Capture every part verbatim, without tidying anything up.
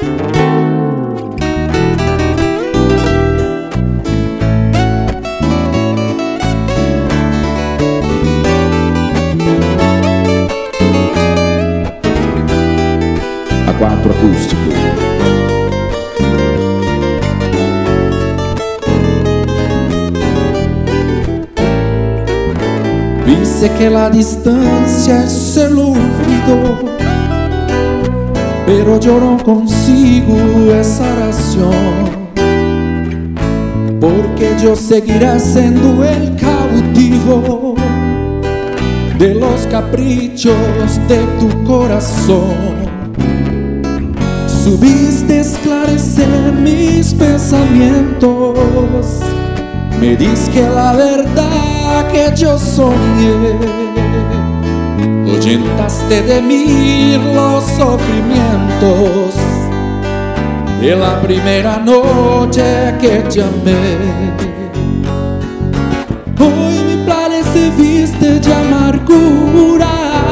A quattro acustico. Dice que la distancia es el olvido, pero yo no consigo esa oración, porque yo seguiré siendo el cautivo de los caprichos de tu corazón. Subiste a esclarecer mis pensamientos, me dices que la verdad que yo soñé, ahuyentaste de mí los sufrimientos de la primera noche que te amé. Hoy mi plan se viste de amargura,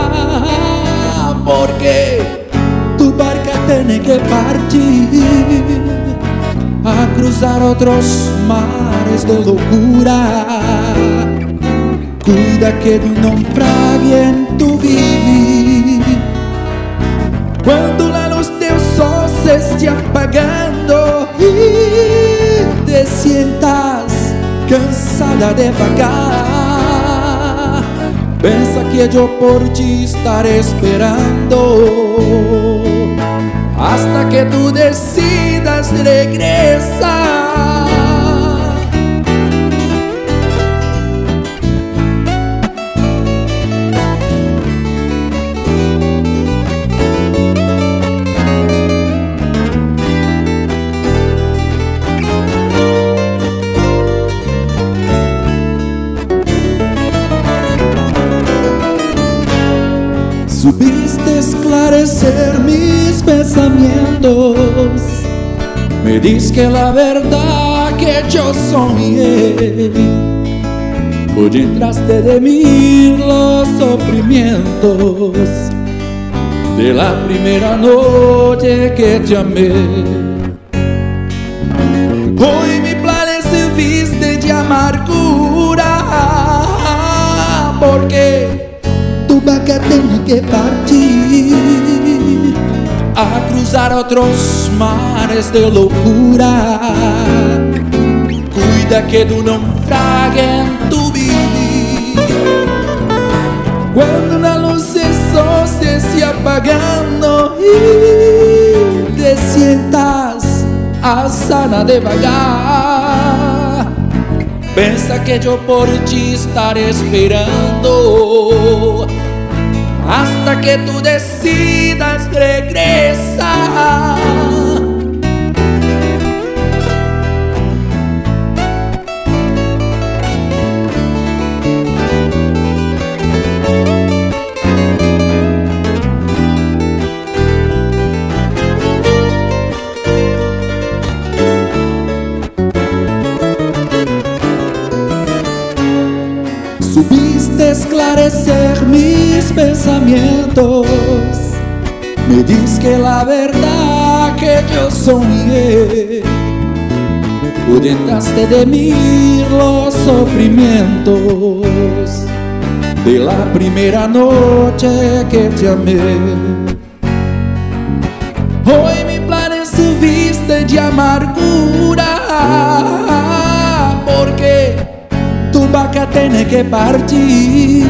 porque tu barca tiene que partir a cruzar otros mares de locura. Cuida que no naufrague en tu vivir. Cuando la luz del sol se esté apagando y te sientas cansada de vagar, pensa que yo por ti estaré esperando hasta que tú decidas regresar. Supiste esclarecer mis pensamientos, me dices que la verdad que yo soñé, hoy entraste de mí los sufrimientos de la primera noche que te amé. Hoy mi plan se viste de amargura, porque tu barca tiene que partir a cruzar otros mares de locura. Cuida que tú no naufrague en tu vivir. Cuando la luz del sol se esté apagando y te sientas alzada de vagar, pensa que yo por ti estaré esperando hasta que tú decidas regresar. Supiste esclarecer mis pensamientos, me dices que la verdad que yo soñé, ahuyentaste de mí los sufrimientos de la primera noche que te amé. Hoy mi plan se viste de amargura, porque tu barca tiene que partir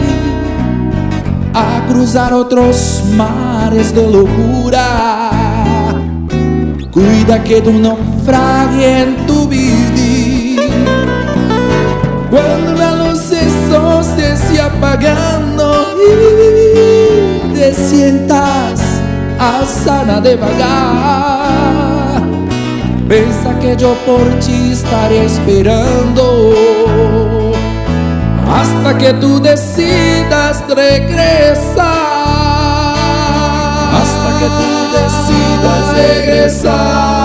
a cruzar otros mares de locura. Cuida que tú no naufrague en tu vivir. Cuando la luz del sol se esté apagando y te sientas alzada de vagar, pensa que yo por ti estaré esperando hasta que tú decidas regresar. Hasta que tú decidas regresar.